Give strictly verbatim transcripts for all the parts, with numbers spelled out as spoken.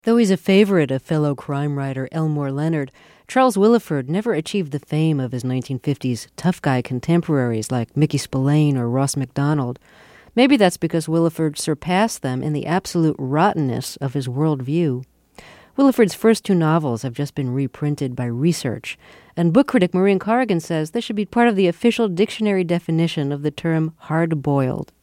Though he's a favorite of fellow crime writer Elmore Leonard, Charles Willeford never achieved the fame of his nineteen fifties tough guy contemporaries like Mickey Spillane or Ross MacDonald. Maybe that's because Willeford surpassed them in the absolute rottenness of his worldview. Willeford's first two novels have just been reprinted by Research, and book critic Maureen Corrigan says they should be part of the official dictionary definition of the term hard-boiled.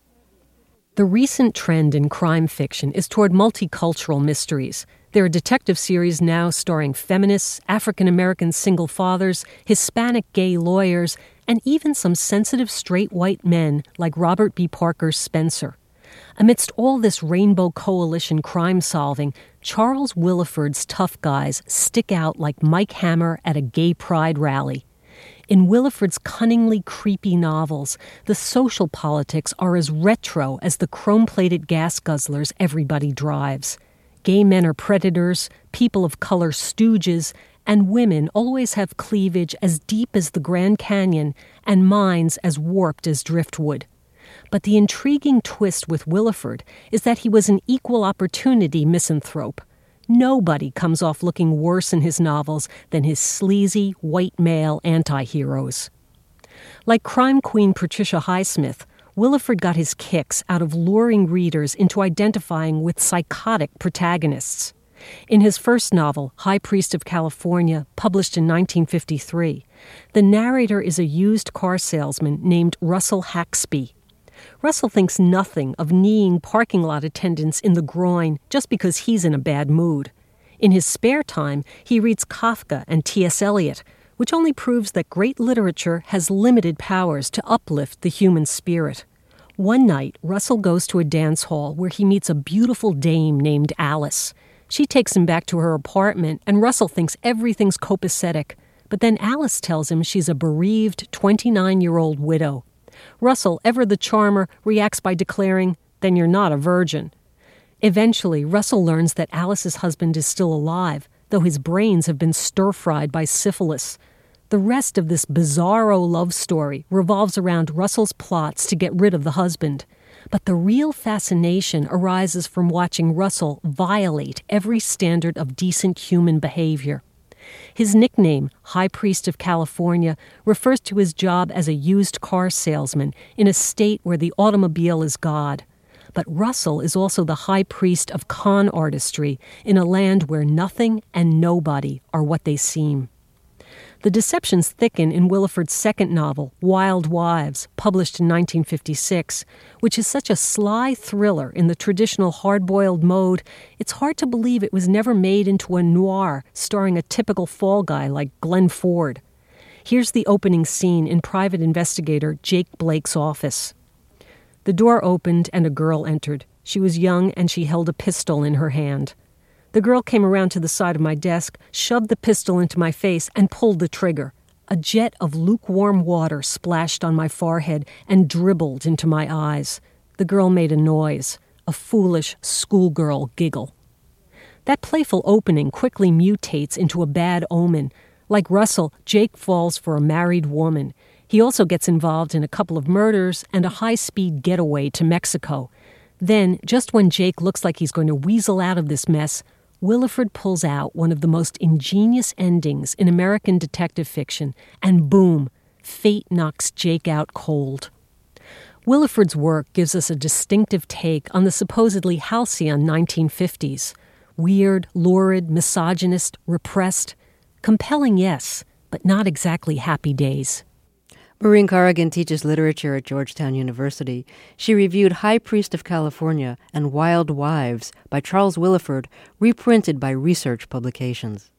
The recent trend in crime fiction is toward multicultural mysteries. There are detective series now starring feminists, African-American single fathers, Hispanic gay lawyers, and even some sensitive straight white men like Robert B. Parker's Spencer. Amidst all this Rainbow Coalition crime solving, Charles Willeford's tough guys stick out like Mike Hammer at a gay pride rally. In Willeford's cunningly creepy novels, the social politics are as retro as the chrome-plated gas guzzlers everybody drives. Gay men are predators, people of color stooges, and women always have cleavage as deep as the Grand Canyon and minds as warped as driftwood. But the intriguing twist with Willeford is that he was an equal opportunity misanthrope. Nobody comes off looking worse in his novels than his sleazy, white male anti-heroes. Like crime queen Patricia Highsmith, Willeford got his kicks out of luring readers into identifying with psychotic protagonists. In his first novel, High Priest of California, published in nineteen fifty-three, the narrator is a used car salesman named Russell Haxby. Russell thinks nothing of kneeing parking lot attendants in the groin just because he's in a bad mood. In his spare time, he reads Kafka and T S Eliot, which only proves that great literature has limited powers to uplift the human spirit. One night, Russell goes to a dance hall where he meets a beautiful dame named Alice. She takes him back to her apartment, and Russell thinks everything's copacetic. But then Alice tells him she's a bereaved twenty-nine-year-old widow. Russell, ever the charmer, reacts by declaring, "Then you're not a virgin." Eventually, Russell learns that Alice's husband is still alive, though his brains have been stir-fried by syphilis. The rest of this bizarro love story revolves around Russell's plots to get rid of the husband. But the real fascination arises from watching Russell violate every standard of decent human behavior. His nickname, High Priest of California, refers to his job as a used car salesman in a state where the automobile is God. But Russell is also the high priest of con artistry in a land where nothing and nobody are what they seem. The deceptions thicken in Willeford's second novel, Wild Wives, published in nineteen fifty-six, which is such a sly thriller in the traditional hard-boiled mode, it's hard to believe it was never made into a noir starring a typical fall guy like Glenn Ford. Here's the opening scene in private investigator Jake Blake's office. The door opened and a girl entered. She was young and she held a pistol in her hand. The girl came around to the side of my desk, shoved the pistol into my face, and pulled the trigger. A jet of lukewarm water splashed on my forehead and dribbled into my eyes. The girl made a noise, a foolish schoolgirl giggle. That playful opening quickly mutates into a bad omen. Like Russell, Jake falls for a married woman. He also gets involved in a couple of murders and a high-speed getaway to Mexico. Then, just when Jake looks like he's going to weasel out of this mess, Willeford pulls out one of the most ingenious endings in American detective fiction, and boom, fate knocks Jake out cold. Willeford's work gives us a distinctive take on the supposedly halcyon nineteen fifties. Weird, lurid, misogynist, repressed. Compelling, yes, but not exactly happy days. Maureen Corrigan teaches literature at Georgetown University. She reviewed High Priest of California and Wild Wives by Charles Willeford, reprinted by Research Publications.